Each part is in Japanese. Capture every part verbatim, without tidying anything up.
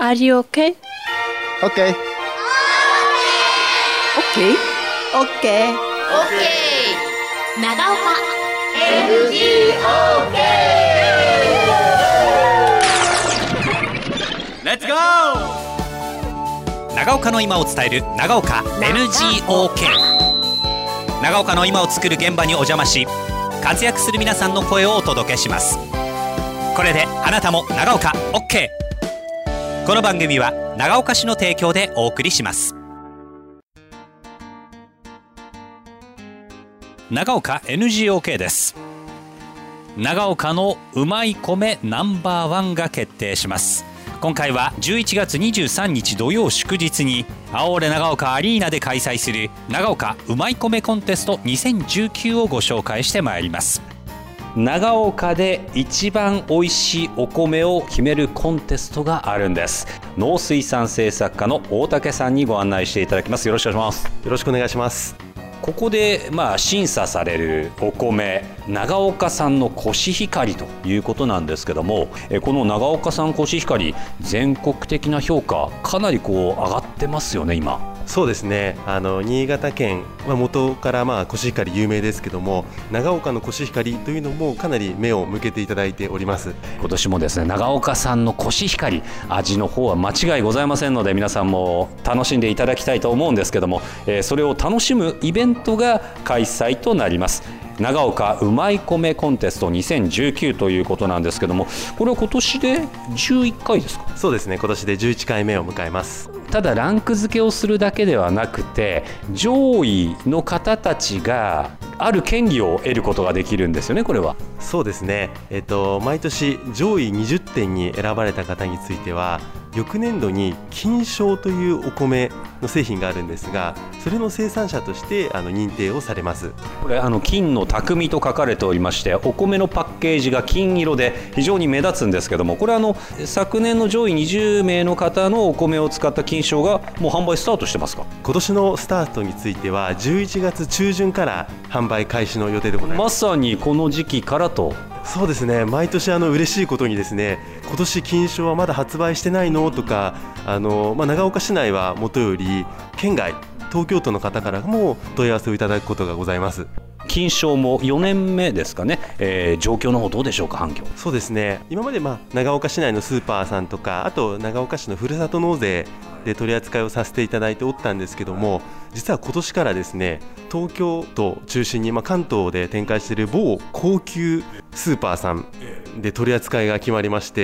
Are you okay? Okay. Okay. Okay. OK 長岡エヌジーオーケーレッツゴー。長岡の今を伝える長岡 エヌジーオーケー。 長岡の今を作る現場にお邪魔し、活躍する皆さんの声をお届けします。これであなたも長岡 OK。 この番組は長岡市の提供でお送りします。長岡 エヌジーオーケー です。長岡のうまい米ナンバーワンが決定します。今回はじゅういちがつにじゅうさんにち土曜祝日にアオーレ長岡アリーナで開催する長岡うまい米コンテストにせんじゅうきゅうをご紹介してまいります。長岡で一番おいしいお米を決めるコンテストがあるんです。農水産政策課の大竹さんにご案内していただきます。よろしくお願いします。 よろしくお願いします。 ここでまあ審査されるお米、長岡産のコシヒカリということなんですけども、この長岡産コシヒカリ、全国的な評価かなりこう上がってますよね今。 そうですね、あの新潟県は元からまあコシヒカリ有名ですけども、長岡のコシヒカリというのもかなり目を向けていただいております。 今年もですね、長岡産のコシヒカリ、味の方は間違いございませんので、皆さんも楽しんでいただきたいと思うんですけども、えー、それを楽しむイベントが開催となります。長岡うまい米コンテストにせんじゅうきゅうということなんですけども、これは今年でじゅういっかいですか？ そうですね、今年でじゅういっかいめを迎えます。 ただランク付けをするだけではなくて、上位の方たちがある権利を得ることができるんですよね。これはそうですね、えっと、毎年上位にじゅってんに選ばれた方については、翌年度に金賞というお米の製品があるんですが、それの生産者としてあの認定をされます。 これあの金の匠と書かれておりまして、お米のパッケージが金色で非常に目立つんですけども、これあの昨年の上位にじゅうめいの方のお米を使った金賞がもう販売スタートしてますか？ 今年のスタートについてはじゅういちがつちゅうじゅんから販売開始の予定でございます。 まさにこの時期からと。 そうですね、毎年あの嬉しいことにですね、今年金賞はまだ発売してないのとか、あの、まあ、長岡市内はもとより県外、東京都の方からも問い合わせをいただくことがございます。 金賞もよねんめですかね、えー、状況の方どうでしょうか？反響。 そうですね、今までまあ長岡市内のスーパーさんとか、あと長岡市のふるさと納税で取り扱いをさせていただいておったんですけども、実は今年からですね、東京都中心にまあ関東で展開している某高級スーパーさんで取り扱いが決まりまして、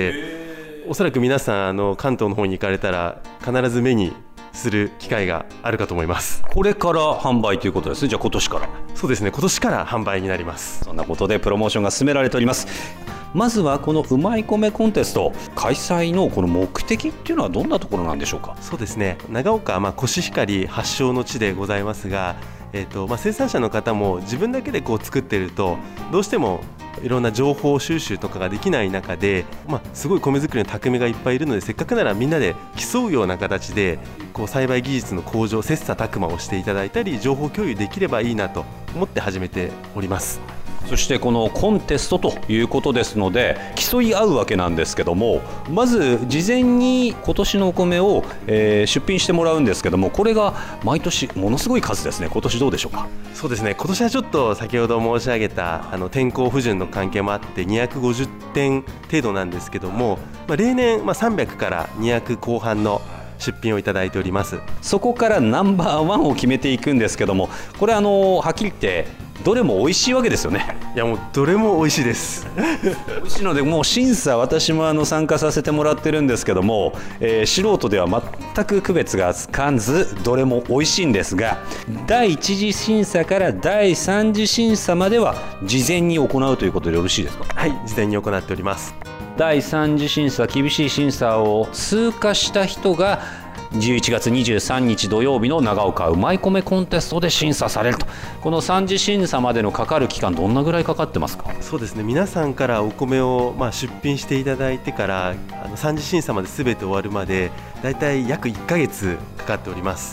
おそらく皆さんあの関東の方に行かれたら必ず目にする機会があるかと思います。 これから販売ということですね。じゃあ今年から。 そうですね、今年から販売になります。 そんなことでプロモーションが進められております。まずはこのうまい米コンテスト開催のこの目的っていうのはどんなところなんでしょうか？ そうですね、長岡はまあコシヒカリ発祥の地でございますが、えーとまあ、生産者の方も自分だけでこう作っているとどうしてもいろんな情報収集とかができない中で、まあ、すごい米作りの匠がいっぱいいるので、せっかくならみんなで競うような形でこう栽培技術の向上、切磋琢磨をしていただいたり、情報共有できればいいなと思って始めております。 そしてこのコンテストということですので、競い合うわけなんですけども、まず事前に今年のお米を、えー、出品してもらうんですけども、これが毎年ものすごい数ですね。今年どうでしょうか？ そうですね、今年はちょっと先ほど申し上げたあの天候不順の関係もあってにひゃくごじゅってん程度なんですけども、まあ、例年、まあ、さんびゃくからにひゃくこう半の出品をいただいております。そこからナンバーワンを決めていくんですけども、これあのはっきり言ってどれも美味しいわけですよね。 いやもうどれも美味しいです美味しいので、もう審査私もあの参加させてもらってるんですけども、えー、素人では全く区別がつかずどれも美味しいんですが、だいいち次審査からだいさん次審査までは事前に行うということでよろしいですか？ はい、事前に行っております。 だいさん次審査、厳しい審査を通過した人がじゅういちがつにじゅうさんにち土曜日の長岡うまい米コンテストで審査されると。このさん次審査までのかかる期間、どんなぐらいかかってますか？ そうですね、皆さんからお米をまあ出品していただいてからあのさん次審査まで全て終わるまでだいたい約いっかげつかかっております。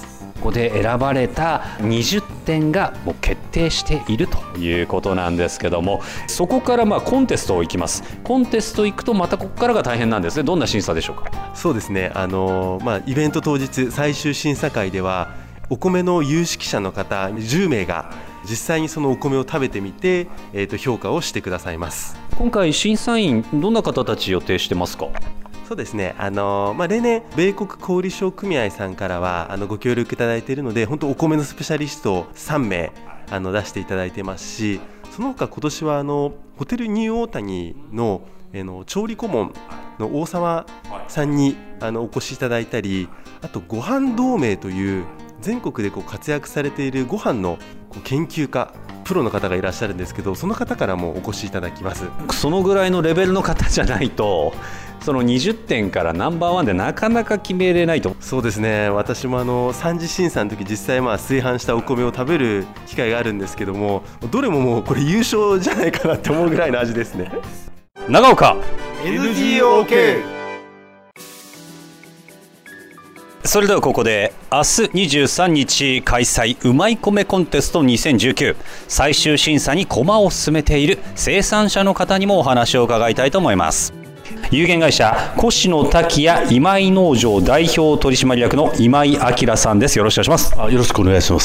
こで選ばれたにじゅってんがもう決定しているということなんですけども、そこからまあコンテストを行きます。コンテスト行くとまたここからが大変なんですね。どんな審査でしょうか？ そうですね、あのまあ、イベント当日最終審査会ではお米の有識者の方じゅうめいが実際にそのお米を食べてみて、えー、と評価をしてくださいます。 今回審査員どんな方たち予定してますか？ そうですね、あのまあ、例年米国小売商組合さんからはあのご協力いただいているので、本当お米のスペシャリストをさんめいあの出していただいてますし、その他今年はあのホテルニューオータニの、えー、の調理顧問の大沢さんにあのお越しいただいたり、あとご飯同盟という全国でこう活躍されているご飯のこう研究家プロの方がいらっしゃるんですけど、その方からもお越しいただきます。 そのぐらいのレベルの方じゃないとそのにじゅってんからナンバーワンでなかなか決めれないと。 そうですね、私もあの三次審査の時実際まあ炊飯したお米を食べる機会があるんですけども、どれももうこれ優勝じゃないかなって思うぐらいの味ですね。 長岡エヌジーオーケー。 それではここで明日にじゅうさんにち開催うまい米コンテストにせんじゅうきゅう最終審査に駒を進めている生産者の方にもお話を伺いたいと思います。有限会社越野滝谷今井農場代表取締役の今井明さんです。よろしくお願いします。 あ、よろしくお願いします。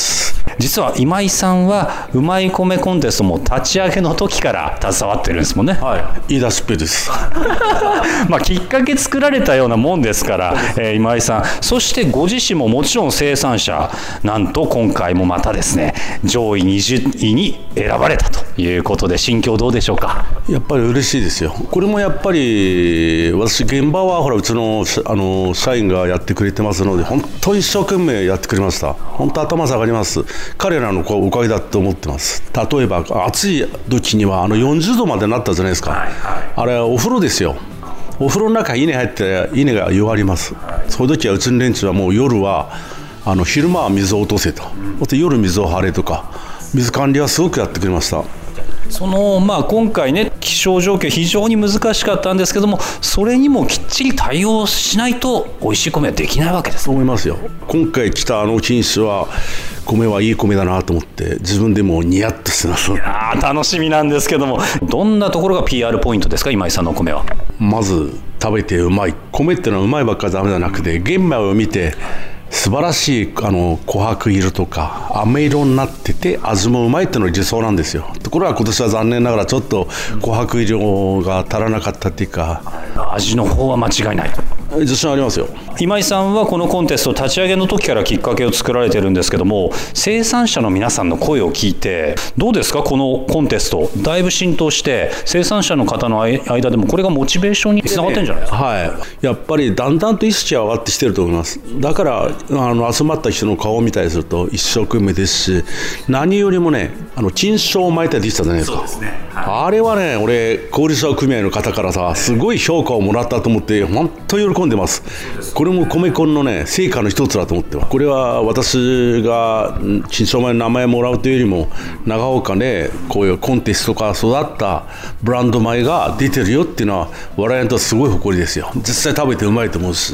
実は今井さんはうまい米コンテストも立ち上げの時から携わってるんですもんね。 はい、言い出しっぺです。 まあきっかけ作られたようなもんですから、えー、今井さん、そしてご自身ももちろん生産者、なんと今回もまたですね上位にじゅういに選ばれたということで、心境どうでしょうか？ やっぱり嬉しいですよ。これもやっぱり私現場はほらうちの、あの社員がやってくれてますので、本当に一生懸命やってくれました。本当頭下がります。彼らのおかげだと思ってます。例えば暑い時にはあのよんじゅうどまでなったじゃないですか、はいはい、あれはお風呂ですよ。お風呂の中稲入って稲が弱ります。そういう時はうちの連中はもう夜はあの昼間は水を落とせと、夜水を張れとか、水管理はすごくやってくれました。 そのまあ今回ね気象状況非常に難しかったんですけども、それにもきっちり対応しないと美味しい米はできないわけです。 そう思いますよ。今回来たあの品種は米はいい米だなと思って自分でもニヤッとしてます。 いや楽しみなんですけども、どんなところが ピーアール ポイントですか、今井さんのお米は？ まず食べてうまい。米っていうのはうまいばっかりダメじゃなくて、玄米を見て素晴らしいあの琥珀色とか飴色になってて味もうまいっていうのが理想なんですよ。ところが今年は残念ながらちょっと琥珀色が足らなかったっていうか、 味の方は間違いないと。 自信ありますよ。 今井さんはこのコンテスト立ち上げの時からきっかけを作られてるんですけども、生産者の皆さんの声を聞いてどうですか？このコンテストだいぶ浸透して生産者の方の間でもこれがモチベーションにつながってるんじゃないですか？ はい、やっぱりだんだんと意識は上がってきてると思います。だからあの集まった人の顔を見たりすると一生懸命ですし、何よりもねあの金賞を巻いたりできたじゃないですか。そうですね、はい、あれはね俺小売商組合の方からさすごい評価をもらったと思って本当に喜んでます。これも米コンのね成果の一つだと思ってます。これは私が金賞米の名前をもらうというよりも長岡でこういうコンテストから育ったブランド米が出てるよっていうのは我々にとってすごい誇りですよ。実際食べてうまいと思うし。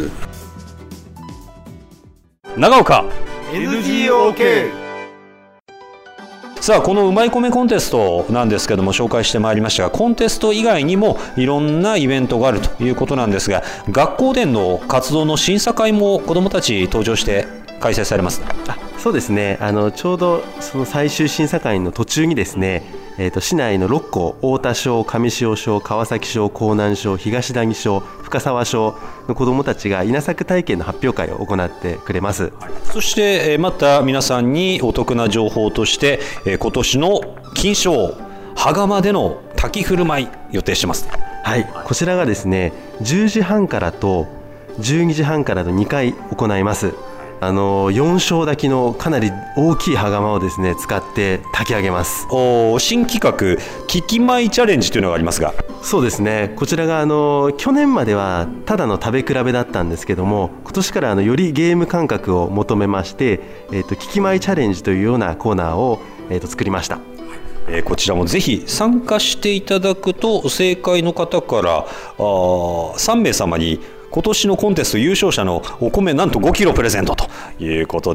長岡エヌジーオーケー。 さあこのうまい米コンテストなんですけども紹介してまいりましたが、コンテスト以外にもいろんなイベントがあるということなんですが、学校での活動の審査会も子どもたち登場して開催されます。 あ、そうですね、あのちょうどその最終審査会の途中にですね、えー、と市内のろっこう、太田小、上塩小、川崎小、江南小、東谷小、深沢小の子どもたちが稲作体験の発表会を行ってくれます。 そしてまた皆さんにお得な情報として今年の金賞羽釜での炊き振る舞い予定してます。 はい、こちらがですねじゅうじはんからとじゅうにじはんからのにかい行います。あのよん升炊きのかなり大きい羽釜をですね使って炊き上げます。 お新企画利き米チャレンジというのがありますが。 そうですね、こちらがあの去年まではただの食べ比べだったんですけども、今年からあのよりゲーム感覚を求めまして、えー、と利き米チャレンジというようなコーナーを、えー、と作りました。 えー、こちらもぜひ参加していただくと正解の方からあさんめい様に今年のコンテスト優勝者のお米なんとごキロプレゼントということで、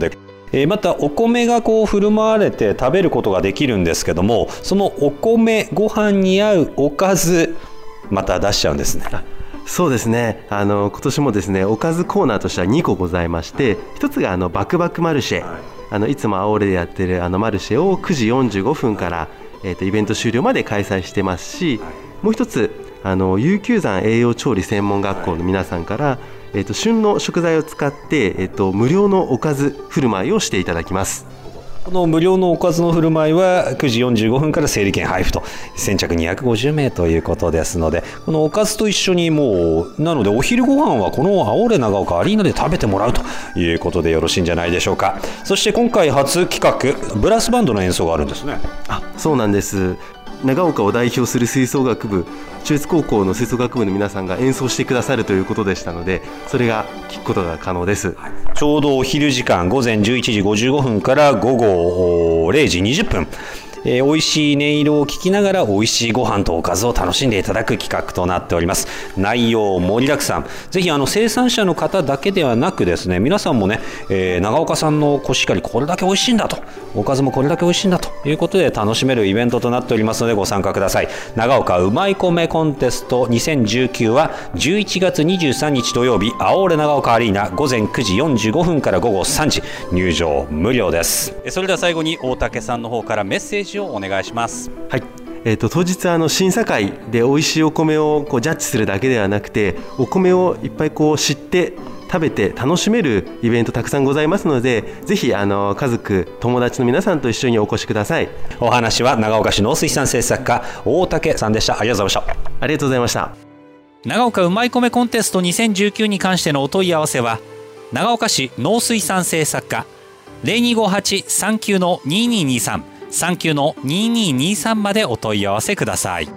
えー、またお米がこう振る舞われて食べることができるんですけども、そのお米ご飯に合うおかずまた出しちゃうんですね。 そうですね、あの今年もですねおかずコーナーとしてはにこございまして、ひとつがあのバクバクマルシェ、はい、あのいつもアオーレでやってるあのマルシェをくじよんじゅうごふんから、えー、とイベント終了まで開催してますし、はい、もう一つあの悠久山栄養調理専門学校の皆さんから、はい、えー、と旬の食材を使って、えー、と無料のおかず振る舞いをしていただきます。 この無料のおかずの振る舞いはくじよんじゅうごふんから整理券配布と、先着にひゃくごじゅうめいということですので、このおかずと一緒にもうなのでお昼ご飯はこのアオーレ長岡アリーナで食べてもらうということでよろしいんじゃないでしょうか。そして今回初企画ブラスバンドの演奏があるんですね。 あ、そうなんです。長岡を代表する吹奏楽部、中越高校の吹奏楽部の皆さんが演奏してくださるということでしたので、それが聞くことが可能です。 ちょうどお昼時間ごぜんじゅういちじごじゅうごふんから午後れいじにじゅっぷん、えー、美味しい音色を聞きながら美味しいご飯とおかずを楽しんでいただく企画となっております。内容盛りだくさん、ぜひあの生産者の方だけではなくですね、皆さんもね、えー、長岡さんのコシヒカリこれだけ美味しいんだと、おかずもこれだけ美味しいんだということで楽しめるイベントとなっておりますのでご参加ください。長岡うまい米コンテストにせんじゅうきゅうはじゅういちがつにじゅうさんにち土曜日、アオーレ長岡アリーナごぜんくじよんじゅうごふんから午後さんじ、入場無料です。それでは最後に大竹さんの方からメッセージをお願いします。 はい、えー、と当日あの審査会で美味しいお米をこうジャッジするだけではなくて、お米をいっぱいこう知って食べて楽しめるイベントたくさんございますので、ぜひあの家族友達の皆さんと一緒にお越しください。 お話は長岡市農水産政策課大竹さんでした。ありがとうございました。 ありがとうございました。 長岡うまい米コンテストにせんじゅうきゅうに関してのお問い合わせは長岡市農水産政策課 ゼロにごはち さんきゅう にににさん さんきゅう にににさん までお問い合わせください。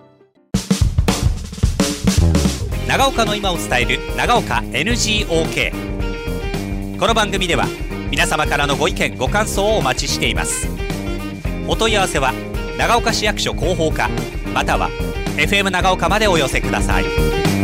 長岡の今を伝える長岡 エヌジーオーケー。 この番組では皆様からのご意見ご感想をお待ちしています。お問い合わせは長岡市役所広報課または エフエム 長岡までお寄せください。